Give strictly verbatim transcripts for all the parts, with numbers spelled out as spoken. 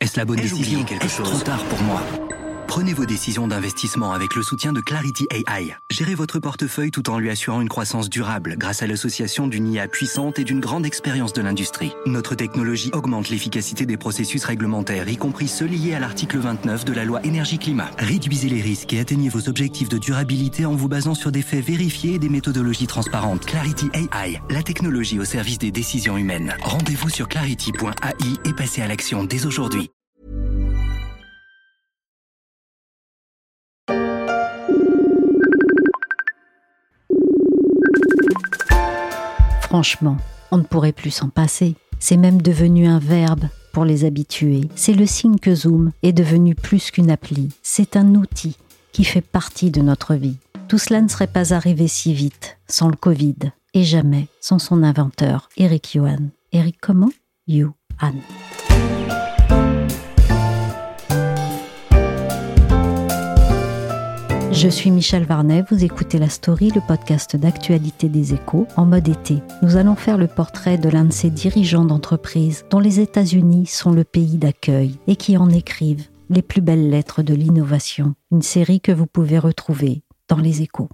Est-ce la bonne Ai-je décision? oublié quelque Est-ce chose? trop tard pour moi? Prenez vos décisions d'investissement avec le soutien de Clarity A I. Gérez votre portefeuille tout en lui assurant une croissance durable grâce à l'association d'une I A puissante et d'une grande expérience de l'industrie. Notre technologie augmente l'efficacité des processus réglementaires, y compris ceux liés à l'article vingt-neuf de la loi énergie-climat. Réduisez les risques et atteignez vos objectifs de durabilité en vous basant sur des faits vérifiés et des méthodologies transparentes. Clarity A I, la technologie au service des décisions humaines. Rendez-vous sur clarity point A I et passez à l'action dès aujourd'hui. Franchement, on ne pourrait plus s'en passer. C'est même devenu un verbe pour les habitués. C'est le signe que Zoom est devenu plus qu'une appli. C'est un outil qui fait partie de notre vie. Tout cela ne serait pas arrivé si vite sans le Covid et jamais sans son inventeur, Eric Yuan. Eric comment? Yuan. Je suis Michel Varnet, vous écoutez La Story, le podcast d'actualité des Échos, en mode été. Nous allons faire le portrait de l'un de ces dirigeants d'entreprise dont les États-Unis sont le pays d'accueil et qui en écrivent les plus belles lettres de l'innovation. Une série que vous pouvez retrouver dans Les Échos.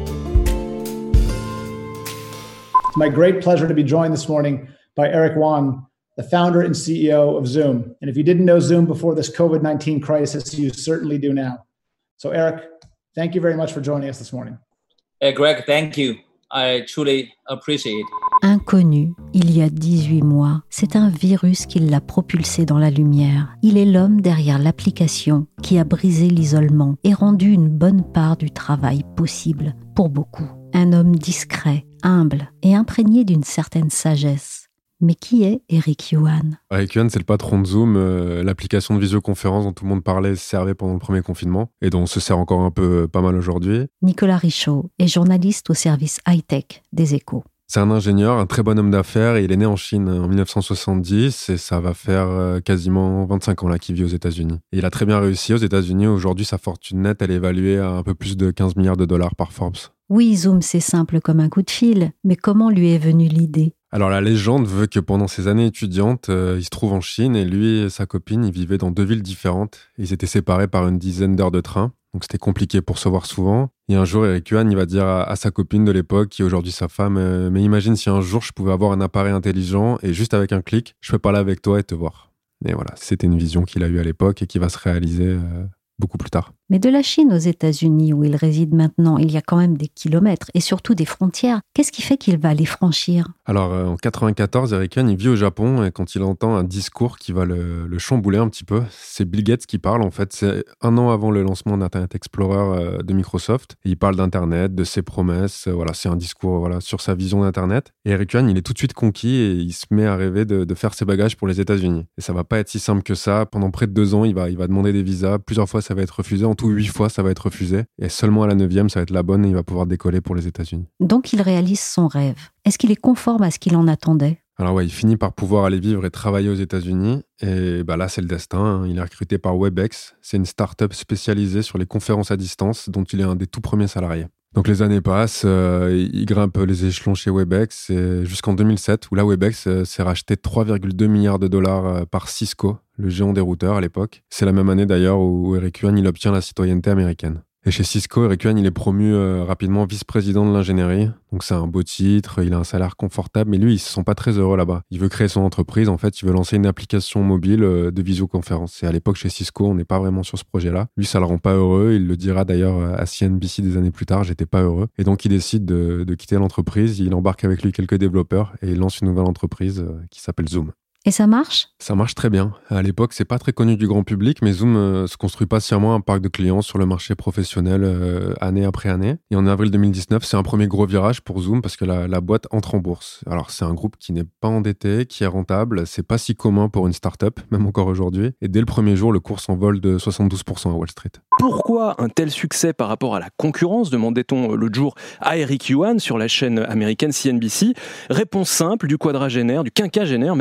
It's my great pleasure to be joined this morning by Eric Yuan, the founder and C E O of Zoom. And if you didn't know Zoom before this covid nineteen crisis, you certainly do now. So Eric, thank you very much for joining us this morning. Hey, Greg, thank you. I truly appreciate it. Inconnu, il y a dix-huit mois, c'est un virus qui l'a propulsé dans la lumière. Il est l'homme derrière l'application qui a brisé l'isolement et rendu une bonne part du travail possible pour beaucoup. Un homme discret, humble et imprégné d'une certaine sagesse. Mais qui est Eric Yuan? Eric Yuan, c'est le patron de Zoom, euh, l'application de visioconférence dont tout le monde parlait, servait pendant le premier confinement et dont on se sert encore un peu pas mal aujourd'hui. Nicolas Richaud est journaliste au service high-tech des Échos. C'est un ingénieur, un très bon homme d'affaires et il est né en Chine en dix-neuf cent soixante-dix et ça va faire euh, quasiment vingt-cinq ans là qu'il vit aux États-Unis. Et il a très bien réussi aux États-Unis. Aujourd'hui, sa fortune nette, elle est évaluée à un peu plus de quinze milliards de dollars par Forbes. Oui, Zoom, c'est simple comme un coup de fil, mais comment lui est venue l'idée? Alors la légende veut que pendant ses années étudiantes, euh, il se trouve en Chine et lui et sa copine, ils vivaient dans deux villes différentes. Ils étaient séparés par une dizaine d'heures de train, donc c'était compliqué pour se voir souvent. Et un jour, Eric Yuan, il va dire à, à sa copine de l'époque, qui est aujourd'hui sa femme, euh, mais imagine si un jour je pouvais avoir un appareil intelligent et juste avec un clic, je peux parler avec toi et te voir. Et voilà, c'était une vision qu'il a eue à l'époque et qui va se réaliser euh, beaucoup plus tard. Mais de la Chine aux États-Unis, où il réside maintenant, il y a quand même des kilomètres et surtout des frontières. Qu'est-ce qui fait qu'il va les franchir? Alors, euh, en quatre-vingt-quatorze, Eric Yuan, il vit au Japon et quand il entend un discours qui va le, le chambouler un petit peu, c'est Bill Gates qui parle en fait. C'est un an avant le lancement d'Internet Explorer euh, de Microsoft. Et il parle d'Internet, de ses promesses. Euh, voilà, c'est un discours voilà, sur sa vision d'Internet. Et Eric Yuan, il est tout de suite conquis et il se met à rêver de, de faire ses bagages pour les États-Unis. Et ça va pas être si simple que ça. Pendant près de deux ans, il va, il va demander des visas. Plusieurs fois, ça va être refusé. En tout, huit fois, ça va être refusé. Et seulement à la neuvième, ça va être la bonne et il va pouvoir décoller pour les États-Unis. Donc, il réalise son rêve. Est-ce qu'il est conforme à ce qu'il en attendait? Alors ouais, il finit par pouvoir aller vivre et travailler aux États-Unis. Et bah là, c'est le destin. Hein. Il est recruté par Webex. C'est une start-up spécialisée sur les conférences à distance dont il est un des tout premiers salariés. Donc les années passent, euh, il grimpe les échelons chez Webex et jusqu'en deux mille sept, où là, Webex euh, s'est racheté trois virgule deux milliards de dollars euh, par Cisco, le géant des routeurs à l'époque. C'est la même année d'ailleurs où Eric Yuan, il obtient la citoyenneté américaine. Et chez Cisco, Eric Yuan, il est promu euh, rapidement vice-président de l'ingénierie. Donc c'est un beau titre, il a un salaire confortable, mais lui, il se sent pas très heureux là-bas. Il veut créer son entreprise, en fait, il veut lancer une application mobile euh, de visioconférence. Et à l'époque, chez Cisco, on n'est pas vraiment sur ce projet-là. Lui, ça le rend pas heureux, il le dira d'ailleurs à C N B C des années plus tard, j'étais pas heureux. Et donc il décide de, de quitter l'entreprise, il embarque avec lui quelques développeurs et il lance une nouvelle entreprise euh, qui s'appelle Zoom. Et ça marche? Ça marche très bien. À l'époque, c'est pas très connu du grand public, mais Zoom euh, se construit patiemment un parc de clients sur le marché professionnel euh, année après année. Et en avril deux mille dix-neuf, c'est un premier gros virage pour Zoom parce que la, la boîte entre en bourse. Alors, c'est un groupe qui n'est pas endetté, qui est rentable. C'est pas si commun pour une start-up, même encore aujourd'hui. Et dès le premier jour, le cours s'envole de soixante-douze pour cent à Wall Street. Pourquoi un tel succès par rapport à la concurrence, demandait-on l'autre jour à Eric Yuan sur la chaîne américaine C N B C. Réponse simple du quadragénaire, du quinquagénaire même, installé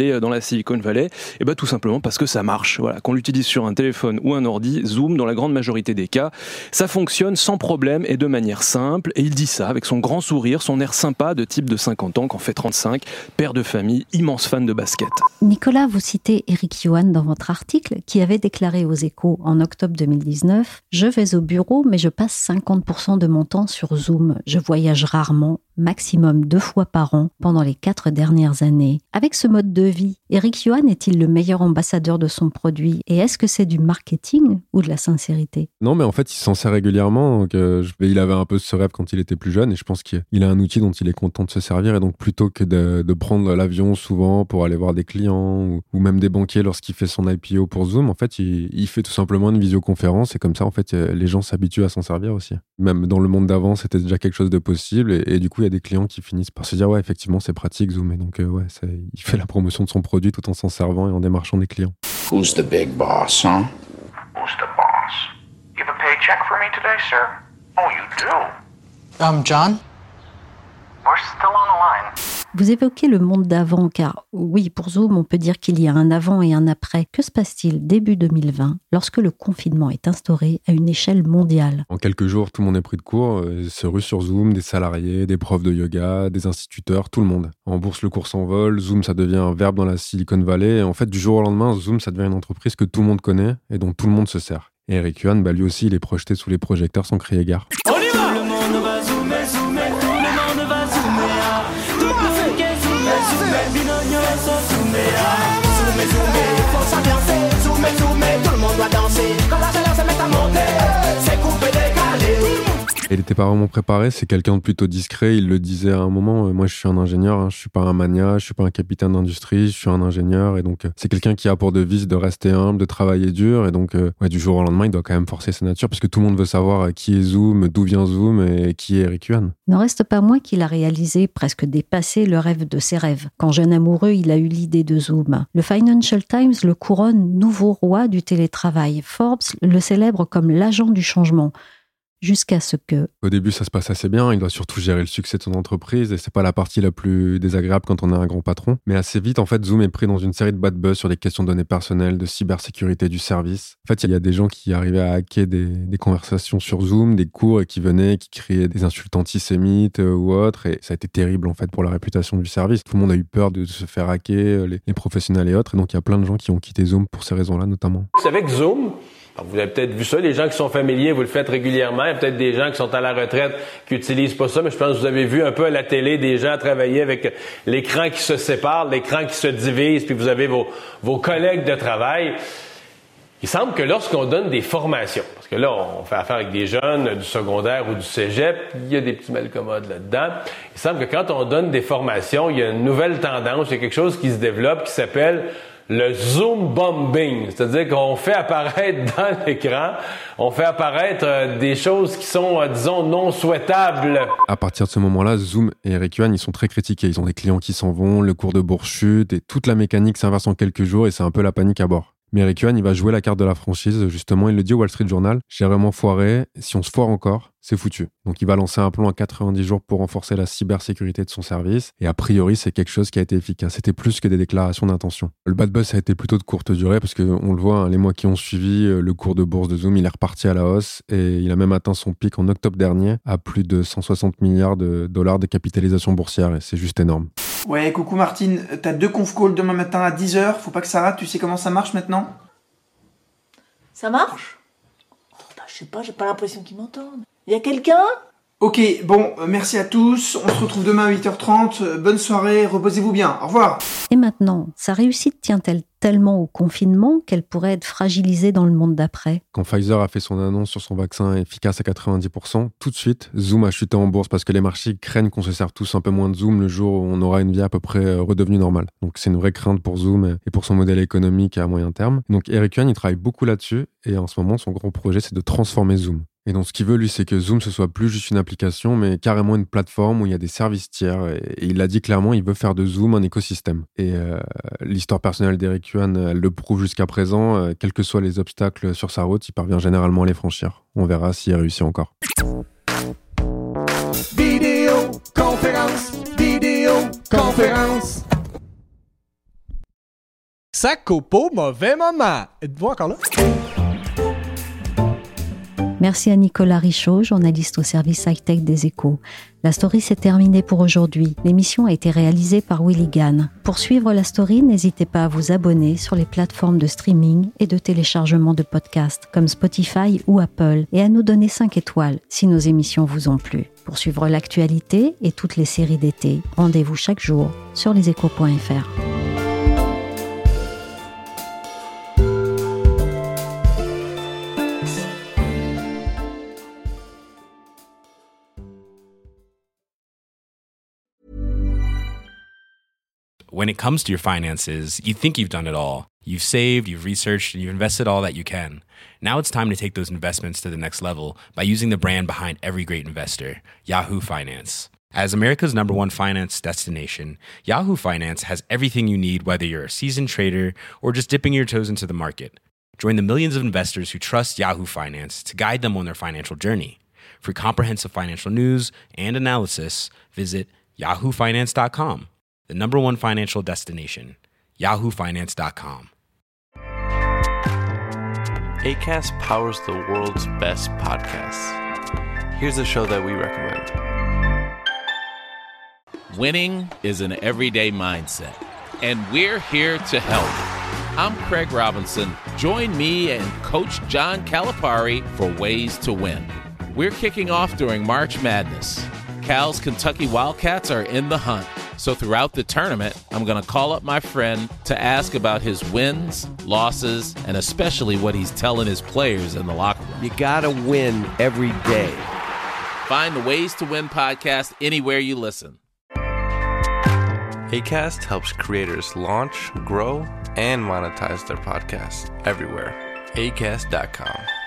aller dans la Silicon Valley? Eh ben, tout simplement parce que ça marche. Voilà, qu'on l'utilise sur un téléphone ou un ordi, Zoom, dans la grande majorité des cas, ça fonctionne sans problème et de manière simple. Et il dit ça avec son grand sourire, son air sympa de type de cinquante ans, qu'en fait trente-cinq, père de famille, immense fan de basket. Nicolas, vous citez Eric Yuan dans votre article, qui avait déclaré aux Échos en octobre deux mille dix-neuf « Je vais au bureau, mais je passe cinquante pour cent de mon temps sur Zoom. Je voyage rarement, maximum deux fois par an pendant les quatre dernières années. » Avec ce mode de vie, Eric Yuan est-il le meilleur ambassadeur de son produit? Et est-ce que c'est du marketing ou de la sincérité? Non, mais en fait, il s'en sert régulièrement. Donc, euh, je... Il avait un peu ce rêve quand il était plus jeune et je pense qu'il a un outil dont il est content de se servir. Et donc, plutôt que de, de prendre l'avion souvent pour aller voir des clients ou, ou même des banquiers lorsqu'il fait son I P O pour Zoom, en fait, il, il fait tout simplement une visioconférence et comme ça, en fait, les gens s'habituent à s'en servir aussi. Même dans le monde d'avant, c'était déjà quelque chose de possible et, et du coup, il y a des clients qui finissent par se dire « Ouais, effectivement, c'est pratique Zoom. » Et donc, euh, ouais, ça, il fait la promotion de son produit tout en s'en servant et en démarchant des clients. Who's the big boss, huh? Who's the boss? You have a paycheck for me today, sir? Oh, you do? Um, John? We're still on the line. Vous évoquez le monde d'avant, car oui, pour Zoom, on peut dire qu'il y a un avant et un après. Que se passe-t-il début deux mille vingt, lorsque le confinement est instauré à une échelle mondiale? En quelques jours, tout le monde est pris de court, il se rue sur Zoom, des salariés, des profs de yoga, des instituteurs, tout le monde. En bourse, le cours s'envole, Zoom, ça devient un verbe dans la Silicon Valley. Et en fait, du jour au lendemain, Zoom, ça devient une entreprise que tout le monde connaît et dont tout le monde se sert. Et Eric Yuan, bah, lui aussi, il est projeté sous les projecteurs sans crier gare. On y va! Tout le monde va zoomer, zoomer, tout le monde va zoomer, ah. Tout le monde va zoomer, zoomer, binogno va zoomer, ah. Zoomer, zoomer, faut s'ambiancer, zoomer, zoomer, tout le monde doit danser. Quand la chaleur se met à monter, c'est coupé, décalé. Et il n'était pas vraiment préparé, c'est quelqu'un de plutôt discret, il le disait à un moment, euh, moi je suis un ingénieur, hein, je suis pas un mania, je suis pas un capitaine d'industrie, je suis un ingénieur, et donc euh, c'est quelqu'un qui a pour devise de rester humble, de travailler dur, et donc euh, ouais, du jour au lendemain il doit quand même forcer sa nature, parce que tout le monde veut savoir euh, qui est Zoom, d'où vient Zoom, et qui est Eric Yuan. N'en reste pas moins qu'il a réalisé, presque dépassé le rêve de ses rêves. Quand jeune amoureux, il a eu l'idée de Zoom. Le Financial Times le couronne nouveau roi du télétravail. Forbes le célèbre comme l'agent du changement. Jusqu'à ce que... Au début, ça se passe assez bien. Il doit surtout gérer le succès de son entreprise et c'est pas la partie la plus désagréable quand on est un grand patron. Mais assez vite, en fait, Zoom est pris dans une série de bad buzz sur des questions de données personnelles, de cybersécurité du service. En fait, il y a des gens qui arrivaient à hacker des, des conversations sur Zoom, des cours et qui venaient, qui créaient des insultes antisémites euh, ou autres. Et ça a été terrible, en fait, pour la réputation du service. Tout le monde a eu peur de se faire hacker, les, les professionnels et autres. Et donc, il y a plein de gens qui ont quitté Zoom pour ces raisons-là, notamment. C'est avec Zoom... Alors, vous avez peut-être vu ça, les gens qui sont familiers, vous le faites régulièrement. Il y a peut-être des gens qui sont à la retraite qui utilisent pas ça, mais je pense que vous avez vu un peu à la télé des gens travailler avec l'écran qui se sépare, l'écran qui se divise, puis vous avez vos, vos collègues de travail. Il semble que lorsqu'on donne des formations, parce que là, on fait affaire avec des jeunes du secondaire ou du cégep, il y a des petits malcommodes là-dedans. Il semble que quand on donne des formations, il y a une nouvelle tendance, il y a quelque chose qui se développe qui s'appelle le Zoom bombing, c'est-à-dire qu'on fait apparaître dans l'écran, on fait apparaître euh, des choses qui sont, euh, disons, non souhaitables. À partir de ce moment-là, Zoom et Eric Yuan, ils sont très critiqués. Ils ont des clients qui s'en vont, le cours de bourse chute et toute la mécanique s'inverse en quelques jours et c'est un peu la panique à bord. Mais Eric Yuan, il va jouer la carte de la franchise, justement, il le dit au Wall Street Journal, j'ai vraiment foiré, si on se foire encore, c'est foutu. Donc il va lancer un plan à quatre-vingt-dix jours pour renforcer la cybersécurité de son service, et a priori c'est quelque chose qui a été efficace, c'était plus que des déclarations d'intention. Le bad buzz a été plutôt de courte durée, parce qu'on le voit, hein, les mois qui ont suivi, le cours de bourse de Zoom, il est reparti à la hausse, et il a même atteint son pic en octobre dernier, à plus de cent soixante milliards de dollars de capitalisation boursière, et c'est juste énorme. Ouais, coucou Martine, t'as deux conf calls demain matin à dix heures, faut pas que ça rate, tu sais comment ça marche maintenant ? Ça marche ? Oh, bah, je sais pas, j'ai pas l'impression qu'ils m'entendent. Y a quelqu'un ? Ok, bon, euh, merci à tous, on se retrouve demain à huit heures trente, euh, bonne soirée, reposez-vous bien, au revoir. Et maintenant, sa réussite tient-elle tellement au confinement qu'elle pourrait être fragilisée dans le monde d'après ? Quand Pfizer a fait son annonce sur son vaccin efficace à quatre-vingt-dix pour cent, tout de suite, Zoom a chuté en bourse parce que les marchés craignent qu'on se serve tous un peu moins de Zoom le jour où on aura une vie à peu près redevenue normale. Donc c'est une vraie crainte pour Zoom et pour son modèle économique à moyen terme. Donc Eric Yuan, il travaille beaucoup là-dessus et en ce moment, son gros projet, c'est de transformer Zoom. Et donc, ce qu'il veut, lui, c'est que Zoom, ce soit plus juste une application, mais carrément une plateforme où il y a des services tiers. Et, et il l'a dit clairement, il veut faire de Zoom un écosystème. Et euh, l'histoire personnelle d'Eric Yuan, elle le prouve jusqu'à présent. Euh, quels que soient les obstacles sur sa route, il parvient généralement à les franchir. On verra s'il réussit encore. Vidéo conférence, vidéo conférence. Ça coupe au mauvais moment. Êtes-vous encore là? Merci à Nicolas Richaud, journaliste au service high-tech des Échos. La story s'est terminée pour aujourd'hui. L'émission a été réalisée par Willy Gann. Pour suivre la story, n'hésitez pas à vous abonner sur les plateformes de streaming et de téléchargement de podcasts comme Spotify ou Apple et à nous donner cinq étoiles si nos émissions vous ont plu. Pour suivre l'actualité et toutes les séries d'été, rendez-vous chaque jour sur leséchos point f r. When it comes to your finances, you think you've done it all. You've saved, you've researched, and you've invested all that you can. Now it's time to take those investments to the next level by using the brand behind every great investor, Yahoo Finance. As America's number one finance destination, Yahoo Finance has everything you need, whether you're a seasoned trader or just dipping your toes into the market. Join the millions of investors who trust Yahoo Finance to guide them on their financial journey. For comprehensive financial news and analysis, visit yahoo finance dot com. The number one financial destination, yahoo finance dot com. Acast powers the world's best podcasts. Here's a show that we recommend. Winning is an everyday mindset, and we're here to help. I'm Craig Robinson. Join me and Coach John Calipari for Ways to Win. We're kicking off during March Madness. Cal's Kentucky Wildcats are in the hunt. So throughout the tournament, I'm going to call up my friend to ask about his wins, losses, and especially what he's telling his players in the locker room. You got to win every day. Find the Ways to Win podcast anywhere you listen. Acast helps creators launch, grow, and monetize their podcasts everywhere. acast dot com.